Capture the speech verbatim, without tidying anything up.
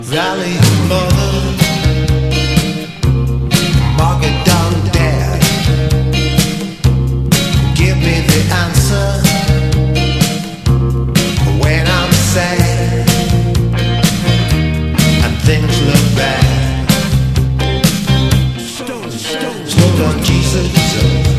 Rally mother, market down dad, give me the answer when I'm sad and things look bad. Slow down Jesus.